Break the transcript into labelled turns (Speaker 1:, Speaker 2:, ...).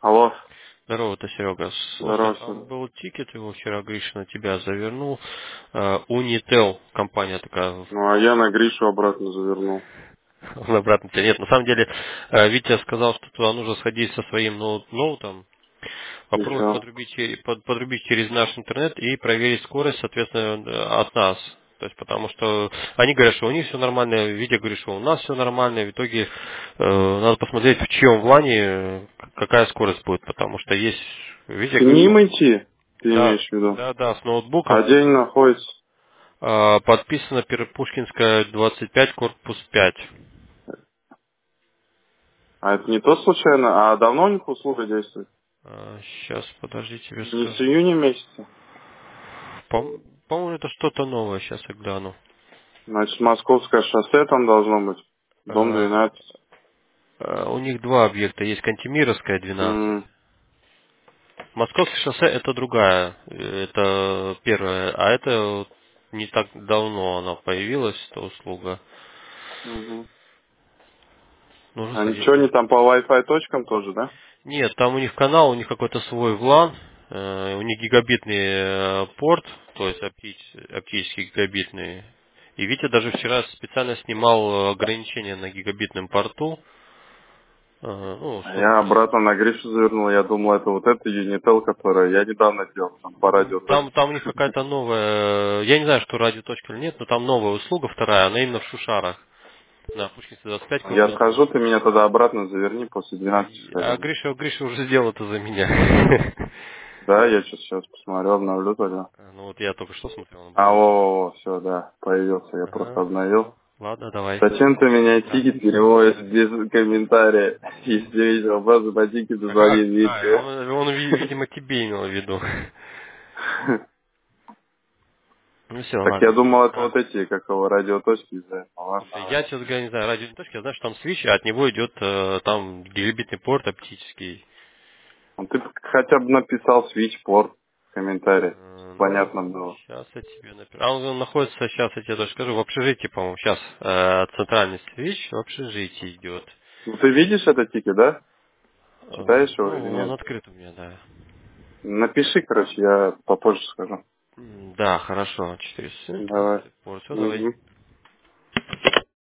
Speaker 1: Алло,
Speaker 2: Здорово, это Серега. Слушай,
Speaker 1: здорово,
Speaker 2: там
Speaker 1: Сергей.
Speaker 2: был тикет, его вчера Гриша на тебя завернул. Unitel, компания такая,
Speaker 1: Ну, а я на Гришу обратно завернул.
Speaker 2: он обратно тебя нет. На самом деле, Витя сказал, что туда нужно сходить со своим ноутом,
Speaker 1: И
Speaker 2: попробовать
Speaker 1: все.
Speaker 2: подрубить через наш интернет и проверить скорость, соответственно, от нас. То есть, потому что они говорят, что у них все нормально, Витя говорит, что у нас все нормально. В итоге надо посмотреть, в чьем влане какая скорость будет, потому что есть, Витя
Speaker 1: К
Speaker 2: говорит,
Speaker 1: ним идти, ты
Speaker 2: да,
Speaker 1: имеешь в виду?
Speaker 2: да, с
Speaker 1: А
Speaker 2: ноутбуком.
Speaker 1: где они находятся?
Speaker 2: Подписано Пушкинская 25, корпус 5.
Speaker 1: А это не то случайно? А давно у них услуга действует?
Speaker 2: Сейчас, подожди, тебе
Speaker 1: Не с
Speaker 2: скажу.
Speaker 1: июня месяца?
Speaker 2: По-моему, это что-то новое, сейчас я гляну.
Speaker 1: Значит, Московское шоссе там должно быть. Дом
Speaker 2: Э,
Speaker 1: 12.
Speaker 2: У них два объекта. Есть Кантемировская 12.
Speaker 1: М,
Speaker 2: Московское шоссе это другая. Это первая. А это вот не так давно она появилась, эта услуга.
Speaker 1: мгм.
Speaker 2: Нужно
Speaker 1: А
Speaker 2: сходить.
Speaker 1: ничего, они там по Wi-Fi точкам тоже, да?
Speaker 2: Нет, там у них канал, у них какой-то свой VLAN, у них гигабитный порт, то есть оптический гигабитный. И Витя даже вчера специально снимал ограничения на гигабитном порту, ну,
Speaker 1: А
Speaker 2: чтобы
Speaker 1: я обратно на Гришу завернул. Я думал, это вот эта Unitel, которая я недавно делал, там по радио
Speaker 2: там,
Speaker 1: точке.
Speaker 2: там у них какая-то новая, я не знаю, что радиоточка или нет, но там новая услуга вторая, она именно в Шушарах, на Пушкинской 25
Speaker 1: Я
Speaker 2: корпус.
Speaker 1: схожу, ты меня тогда обратно заверни, после 12
Speaker 2: А
Speaker 1: сходим.
Speaker 2: Гриша уже сделал это за меня.
Speaker 1: Да, я сейчас посмотрю, обновлю тогда.
Speaker 2: Ну вот я только что смотрел, он
Speaker 1: А,
Speaker 2: был.
Speaker 1: все, да, появился, я просто
Speaker 2: Ага,
Speaker 1: обновил.
Speaker 2: все. Ладно, давай.
Speaker 1: Зачем ты меня
Speaker 2: Да.
Speaker 1: тикет переводишь без комментария? Если видел, просто по тикету звонит Витя.
Speaker 2: Он, видимо, тебе имел в виду. Ну все,
Speaker 1: Так я
Speaker 2: ладно.
Speaker 1: думал, это вот эти, как его, радиоточки из-за этого. Ладно,
Speaker 2: Слушай, я,
Speaker 1: ладно.
Speaker 2: честно говоря, не знаю, радиоточки, я знаю, что там свич, а от него идет там гигабитный порт оптический.
Speaker 1: Ну, ты хотя бы написал свитчпорт в комментариях.
Speaker 2: Ну,
Speaker 1: Понятно было.
Speaker 2: сейчас я тебе напишу. А он находится, сейчас я тебе даже скажу, в общежитии, по-моему, сейчас центральный свич в общежитии идет.
Speaker 1: Ну, ты видишь этот тикет, да? Читаешь его или
Speaker 2: Ну, он
Speaker 1: нет?
Speaker 2: открыт у меня, да.
Speaker 1: Напиши, короче, я попозже скажу.
Speaker 2: Да, хорошо, 400.
Speaker 1: Давай.
Speaker 2: Порт. Все, давай.
Speaker 1: Мгм.